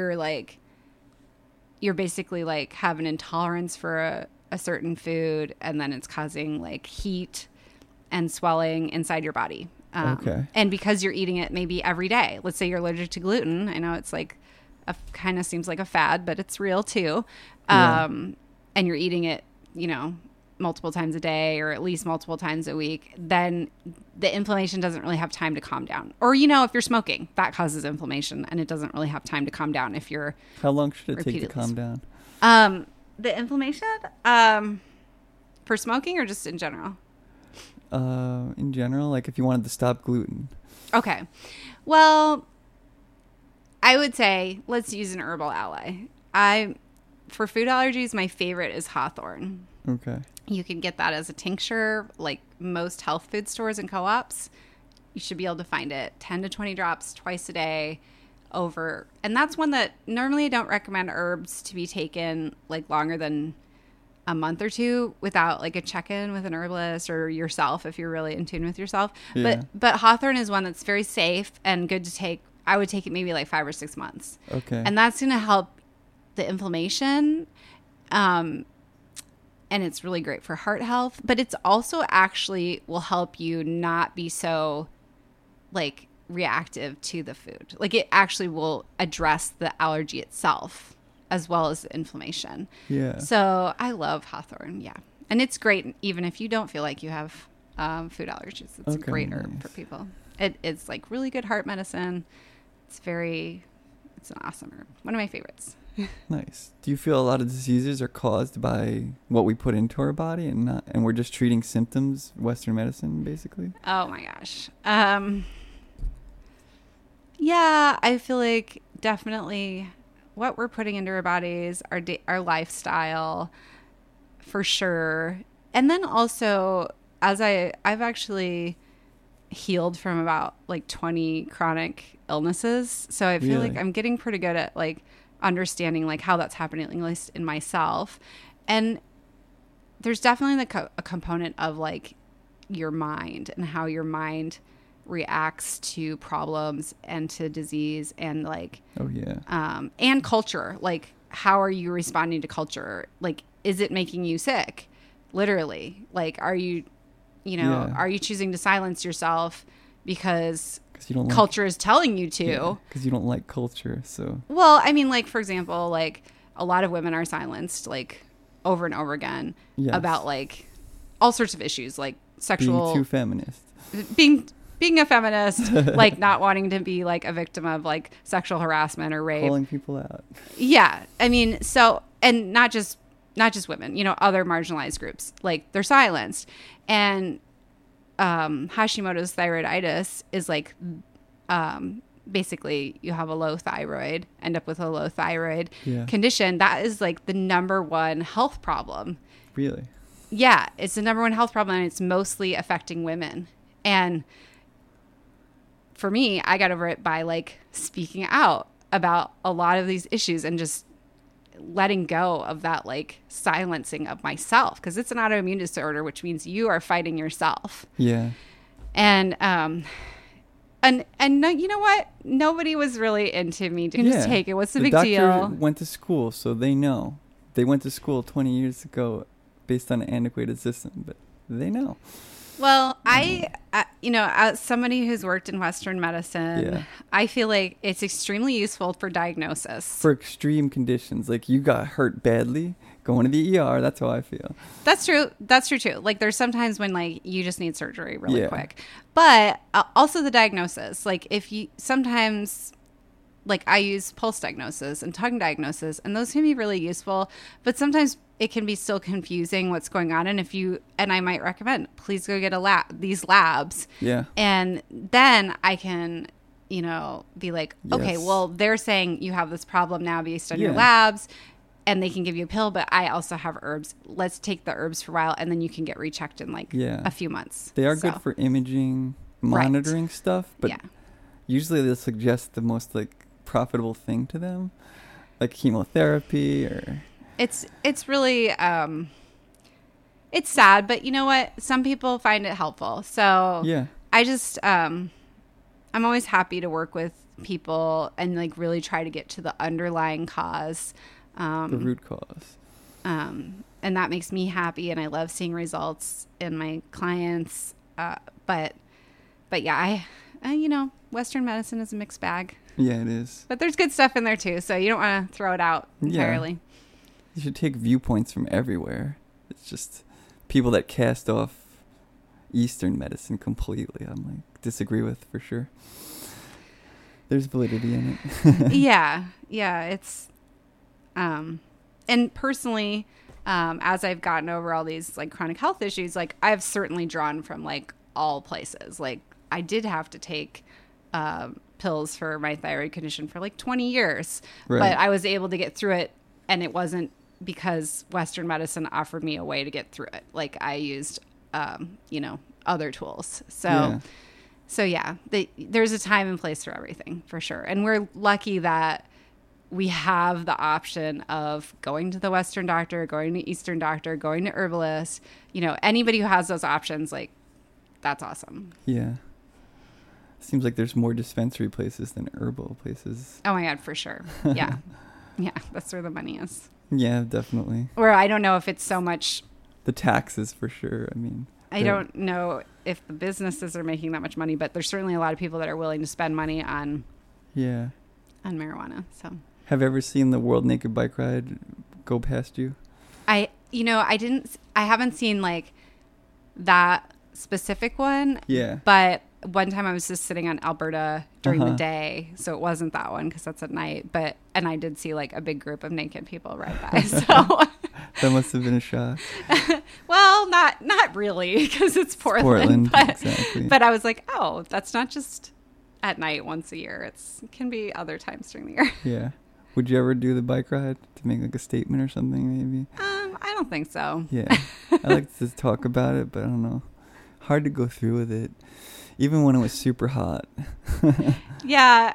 you're basically like have an intolerance for a certain food, and then it's causing like heat and swelling inside your body. Okay. And because you're eating it maybe every day, let's say you're allergic to gluten. I know it's like kind of seems like a fad, but it's real too. And you're eating it, multiple times a day or at least multiple times a week, then the inflammation doesn't really have time to calm down. Or, if you're smoking, that causes inflammation and it doesn't really have time to calm down if you're... How long should it take to calm down? The inflammation for smoking or just in general? In general, like if you wanted to stop gluten. Okay. Well, I would say let's use an herbal ally. For food allergies, my favorite is hawthorn. Okay. You can get that as a tincture, like most health food stores and co-ops. You should be able to find it 10 to 20 drops twice a day over. And that's one that normally I don't recommend herbs to be taken like longer than a month or two without like a check-in with an herbalist or yourself if you're really in tune with yourself. Yeah. But hawthorn is one that's very safe and good to take. I would take it maybe like 5 or 6 months. Okay. And that's going to help the inflammation. And it's really great for heart health, but it's also actually will help you not be so like reactive to the food. Like it actually will address the allergy itself as well as the inflammation. Yeah. So I love hawthorn. Yeah. And it's great even if you don't feel like you have food allergies. It's a great herb for people. It's like really good heart medicine. It's an awesome herb. One of my favorites. Nice. Do you feel a lot of diseases are caused by what we put into our body and we're just treating symptoms, Western medicine, basically? Oh my gosh. Yeah, I feel like definitely what we're putting into our bodies, our lifestyle, for sure. And then also, as I've actually healed from about like 20 chronic illnesses, so I feel like I'm getting pretty good at like understanding like how that's happening, at least in myself. And there's definitely a component of like your mind and how your mind reacts to problems and to disease and like and culture. Like how are you responding to culture? Like is it making you sick? Literally. Like are you are you choosing to silence yourself because you don't culture is telling you to? Because you don't like culture. So well, I mean, like for example, like a lot of women are silenced like over and over again about like all sorts of issues, like sexual, being too feminist, being a feminist, like not wanting to be like a victim of like sexual harassment or rape, calling people out. Yeah, I mean, so and not just women, other marginalized groups, like they're silenced. And Hashimoto's thyroiditis is like basically you have a low thyroid, end up with a low thyroid condition. That is like the number one health problem. Really? Yeah, it's the number one health problem, and it's mostly affecting women. And for me, I got over it by like speaking out about a lot of these issues and just letting go of that like silencing of myself, because it's an autoimmune disorder, which means you are fighting yourself. Yeah. And you know what? Nobody was really into me to just take it. What's the big deal? The doctor went to school, so they know. They went to school 20 years ago based on an antiquated system, but they know. Well, I as somebody who's worked in Western medicine, I feel like it's extremely useful for diagnosis. For extreme conditions, like you got hurt badly, going to the ER, that's how I feel. That's true. That's true too. Like there's sometimes when like you just need surgery really quick. But also the diagnosis. Like if you sometimes, like I use pulse diagnosis and tongue diagnosis, and those can be really useful, but sometimes it can be still confusing what's going on. And I might recommend, please go get these labs. Yeah. And then I can, be like, okay, well, they're saying you have this problem now based on your labs, and they can give you a pill, but I also have herbs. Let's take the herbs for a while, and then you can get rechecked in like a few months. They are good for imaging, monitoring stuff, but usually they'll suggest the most like profitable thing to them, like chemotherapy or... It's really it's sad, but you know what? Some people find it helpful. So I just I'm always happy to work with people and like really try to get to the underlying cause, the root cause. And that makes me happy, and I love seeing results in my clients. But yeah, I Western medicine is a mixed bag. Yeah, it is. But there's good stuff in there too, so you don't want to throw it out entirely. You should take viewpoints from everywhere. It's just people that cast off Eastern medicine completely, I'm like, disagree with for sure. There's validity in it. Yeah. It's, and personally, as I've gotten over all these like chronic health issues, like I've certainly drawn from like all places. Like I did have to take, pills for my thyroid condition for like 20 years, Right. but I was able to get through it. And it wasn't because Western medicine offered me a way to get through it. Like I used, other tools. So yeah, there's a time and place for everything for sure. And we're lucky that we have the option of going to the Western doctor, going to Eastern doctor, going to herbalist, anybody who has those options, like that's awesome. Yeah. Seems like there's more dispensary places than herbal places. Oh my God, for sure. Yeah. Yeah. That's where the money is. Yeah, definitely. Or I don't know if it's so much The taxes for sure. I mean, I don't know if the businesses are making that much money, but there's certainly a lot of people that are willing to spend money on marijuana. So have you ever seen the World Naked Bike Ride go past you? I haven't seen like that specific one. Yeah. But one time I was just sitting on Alberta during the day, so it wasn't that one because that's at night. And I did see like a big group of naked people ride by. So that must have been a shock. Well, not really because it's Portland. Exactly. But I was like, oh, that's not just at night once a year. It can be other times during the year. Yeah. Would you ever do the bike ride to make like a statement or something? Maybe. I don't think so. Yeah. I like to talk about it, but I don't know. Hard to go through with it. Even when it was super hot. Yeah,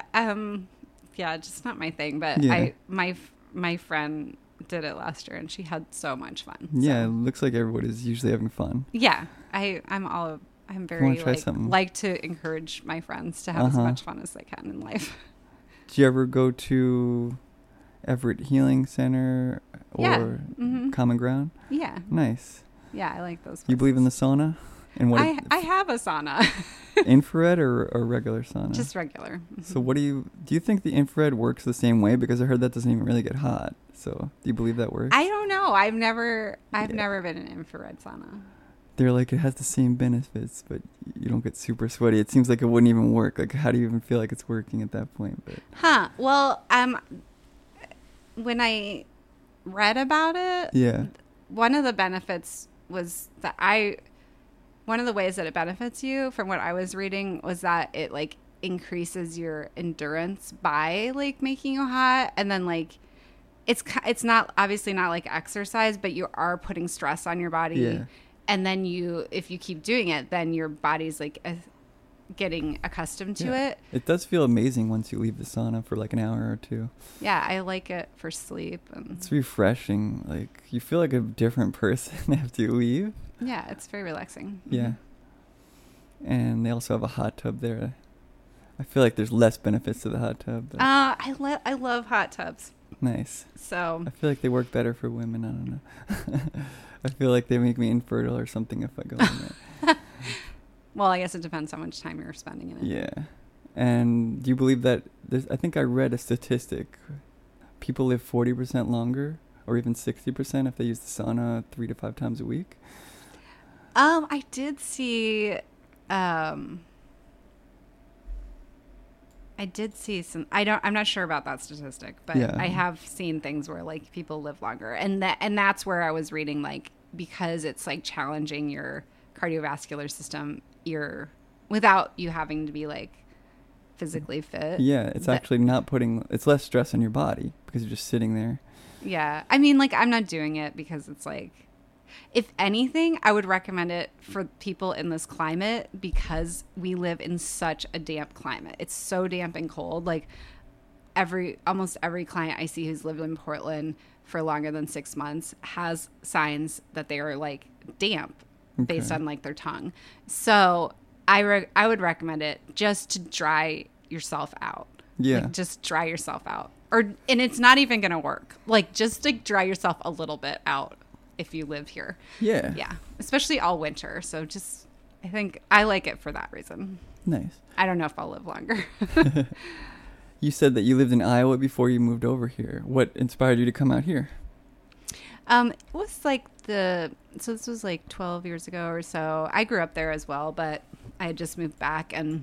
just not my thing. But Yeah. my friend did it last year, and she had so much fun. Yeah, So. it looks like everybody's usually having fun. Yeah, I'm very like to encourage my friends to have as much fun as they can in life. Did you ever go to Everett Healing Center or Common Ground? Yeah. Nice. Yeah, I like those places. You believe in the sauna? And what I have a sauna. Infrared or regular sauna? Just regular. Mm-hmm. So what do you think the infrared works the same way? Because I heard that doesn't even really get hot. So do you believe that works? I don't know. I've never been in an infrared sauna. They're like, it has the same benefits, but you don't get super sweaty. It seems like it wouldn't even work. Like, how do you even feel like it's working at that point? But Well, when I read about it, yeah, one of the benefits was that one of the ways that it benefits you, from what I was reading, was that it like increases your endurance by like making you hot, and then like it's not obviously not like exercise, but you are putting stress on your body. Yeah. And then if you keep doing it, then your body's like getting accustomed to it. It does feel amazing once you leave the sauna for like an hour or two. Yeah, I like it for sleep. It's refreshing. Like you feel like a different person after you leave. Yeah, it's very relaxing. Yeah. And they also have a hot tub there. I feel like there's less benefits to the hot tub. I love hot tubs. Nice. So I feel like they work better for women. I don't know. I feel like they make me infertile or something if I go in there. Well, I guess it depends how much time you're spending in it. Yeah. And do you believe that I think I read a statistic. People live 40% longer or even 60% if they use the sauna 3 to 5 times a week? I did see some. I'm not sure about that statistic, but yeah. I have seen things where like people live longer, and that's where I was reading, like, because it's like challenging your cardiovascular system, without you having to be like physically fit. Yeah, it's actually it's less stress on your body because you're just sitting there. Yeah, I mean, like, I'm not doing it because it's like, if anything, I would recommend it for people in this climate because we live in such a damp climate. It's so damp and cold. Like almost every client I see who's lived in Portland for longer than 6 months has signs that they are like damp based on like their tongue. So I would recommend it just to dry yourself out. Yeah. Like, just dry yourself out. And it's not even going to work. Like, just to dry yourself a little bit out if you live here. Yeah. Yeah. Especially all winter. So I think I like it for that reason. Nice. I don't know if I'll live longer. You said that you lived in Iowa before you moved over here. What inspired you to come out here? It was like so this was like 12 years ago or so. I grew up there as well, but I had just moved back, and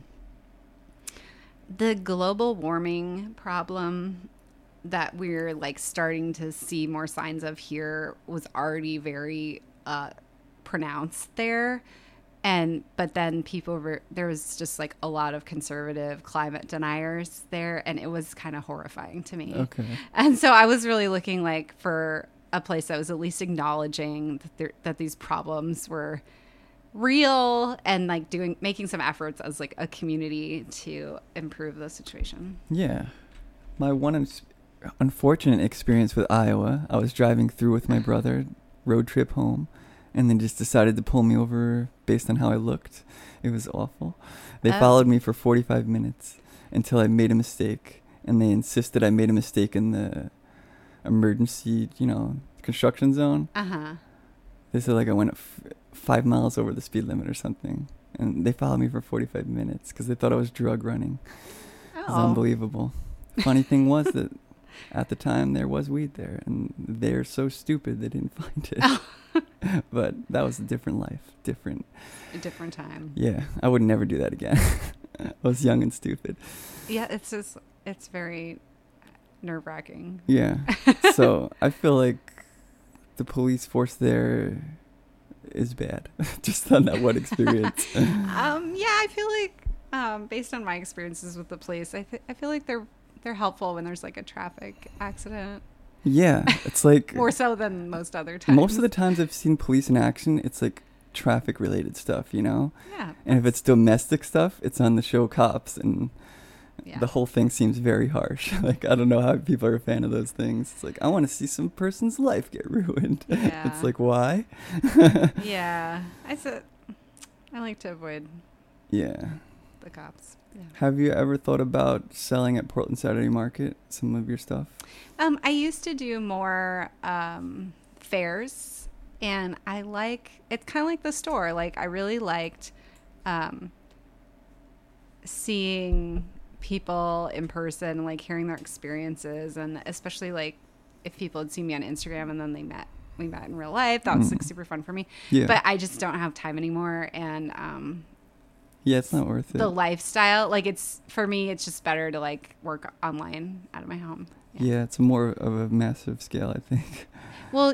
the global warming problem that we're like starting to see more signs of here was already very pronounced there. But then there was just like a lot of conservative climate deniers there, and it was kind of horrifying to me. Okay. And so I was really looking like for a place that was at least acknowledging that these problems were real, and like making some efforts as like a community to improve the situation. Yeah. My one unfortunate experience with Iowa, I was driving through with my brother, road trip home, and then just decided to pull me over based on how I looked. It was awful. They followed me for 45 minutes until I made a mistake, and they insisted I made a mistake in the emergency, construction zone. They said like I went 5 miles over the speed limit or something, and they followed me for 45 minutes because they thought I was drug running. It was unbelievable. Funny thing was that at the time there was weed there, and they're so stupid they didn't find it. But that was a different life, a different time. Yeah, I would never do that again. I was young and stupid. Yeah, it's very nerve-wracking. Yeah. So I feel like the police force there is bad, just on that one experience. Yeah, I feel like based on my experiences with the police, I feel like they're helpful when there's like a traffic accident. Yeah, it's like more so than most other times. Most of the times I've seen police in action, it's like traffic related stuff, Yeah. And if it's domestic stuff, it's on the show Cops, and yeah. The whole thing seems very harsh. Like, I don't know how people are a fan of those things. It's like, I want to see some person's life get ruined. Yeah. It's like, why? Yeah. I like to avoid the cops. Yeah. Have you ever thought about selling at Portland Saturday Market some of your stuff? I used to do more fairs, and it's kind of like the store. Like, I really liked seeing people in person, like hearing their experiences, and especially like if people had seen me on Instagram and then we met in real life, that was like super fun for me. Yeah. But I just don't have time anymore, and yeah, it's not worth it. The lifestyle, like for me, it's just better to like work online out of my home. Yeah, it's more of a massive scale, I think. Well,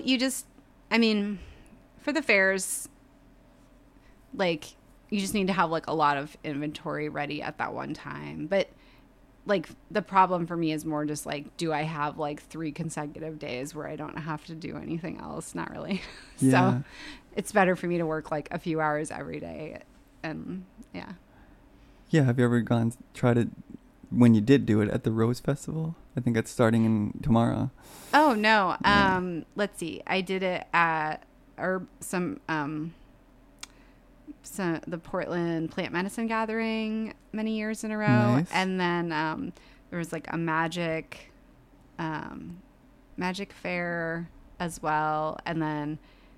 for the fairs, like you just need to have like a lot of inventory ready at that one time. But like the problem for me is more just like, do I have like 3 consecutive days where I don't have to do anything else? Not really. Yeah. So it's better for me to work like a few hours every day. And yeah. Yeah. Have you ever tried it when you did do it at the Rose Festival? I think it's starting tomorrow. Oh, no. Yeah. Let's see. I did it at the Portland Plant Medicine Gathering many years in a row. Nice. And then there was like a magic fair as well. And then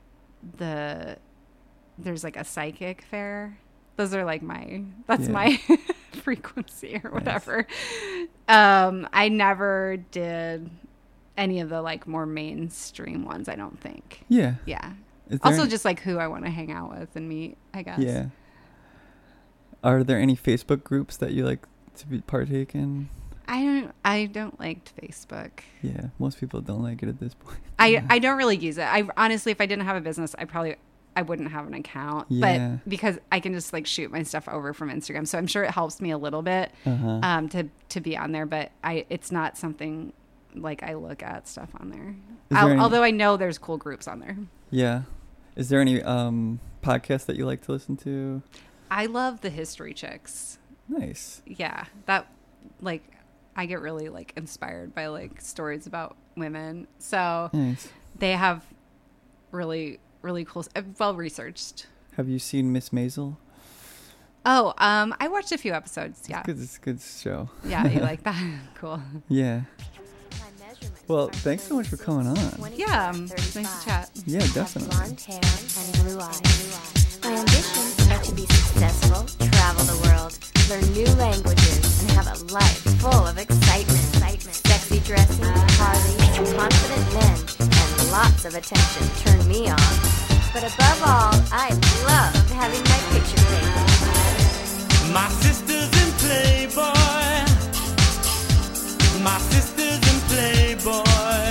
there's like a psychic fair. Those are like my frequency or whatever. Nice. I never did any of the like more mainstream ones, I don't think. Yeah. Yeah. Also just like who I want to hang out with and meet, I guess. Yeah. Are there any Facebook groups that you like to partake in? I don't like Facebook. Yeah, most people don't like it at this point. I don't really use it. I honestly, if I didn't have a business, I wouldn't have an account. Yeah. But because I can just like shoot my stuff over from Instagram, so I'm sure it helps me a little bit to be on there. But it's not something like I look at stuff on there. Although I know there's cool groups on there. Yeah. Is there any podcasts that you like to listen to? I love the History Chicks. Nice. Yeah, that like I get really like inspired by like stories about women. So nice. They have really, really cool, well researched. Have you seen Miss Maisel? Oh, I watched a few episodes. Yeah, it's a good show. Yeah, you like that? Cool. Yeah. Well, thanks so much for coming on. Yeah, it's nice to chat. Yeah, definitely. Blonde hair and blue eyes. My ambitions are to be successful, travel the world, learn new languages, and have a life full of excitement. Sexy dressing, parties, confident men, and lots source of attention turn me on. But above all, I love having my picture taken. My sister's in Playboy. My sister's in Playboy.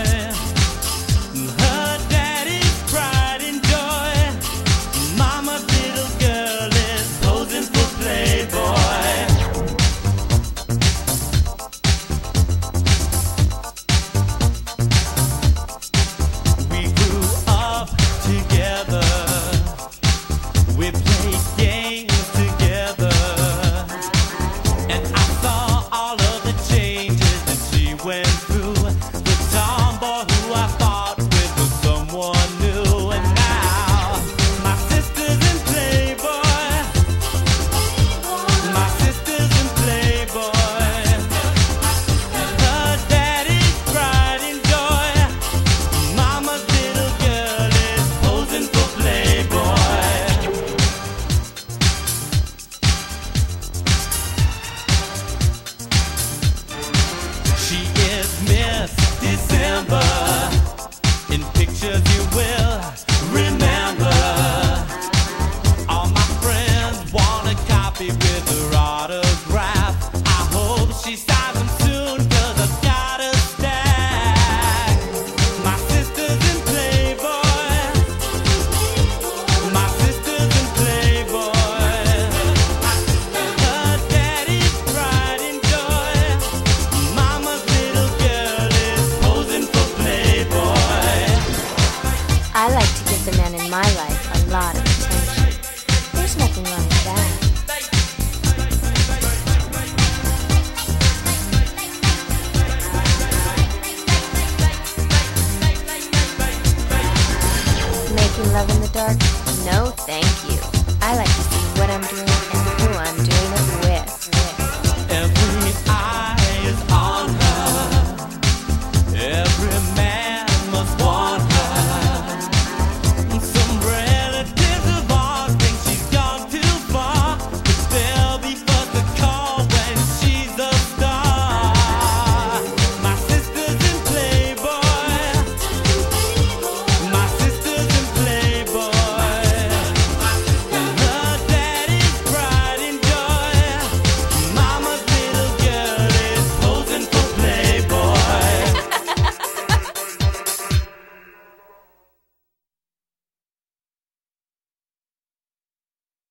Her daddy's pride and joy. Mama's little girl is posing for Playboy. We grew up together. We played games together. And I saw all of the changes that she went through. The tomboy who I thought with was someone new. And now my sister's in Playboy. My sister's in Playboy. Her daddy's pride and joy. Mama's little girl is posing for Playboy. She is Miss December. In pictures you will remember. All my friends want a copy with her autograph. I hope she signs them soon, 'cause I've got a stack. My sister's in Playboy. My sister's in Playboy. Her daddy's pride and joy. Mama's little girl is posing for Playboy. I like to give the man in my life a lot of attention. There's nothing wrong with that. Making love in the dark? No, thank you. I like to